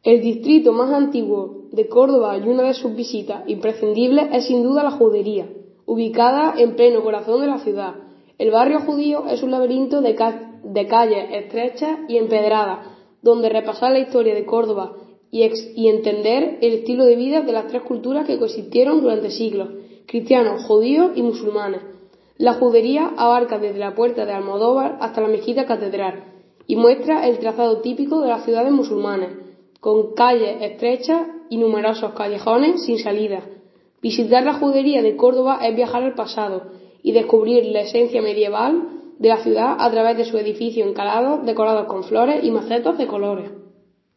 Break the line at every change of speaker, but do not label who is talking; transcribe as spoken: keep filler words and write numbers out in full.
El distrito más antiguo de Córdoba y una de sus visitas imprescindibles es sin duda la Judería, ubicada en pleno corazón de la ciudad. El barrio judío es un laberinto de, ca de calles estrechas y empedradas, donde repasar la historia de Córdoba y, y entender el estilo de vida de las tres culturas que coexistieron durante siglos, cristianos, judíos y musulmanes. La Judería abarca desde la Puerta de Almodóvar hasta la Mezquita Catedral y muestra el trazado típico de las ciudades musulmanas, con calles estrechas y numerosos callejones sin salida. Visitar la Judería de Córdoba es viajar al pasado y descubrir la esencia medieval de la ciudad a través de sus edificios encalados decorados con flores y macetas de colores.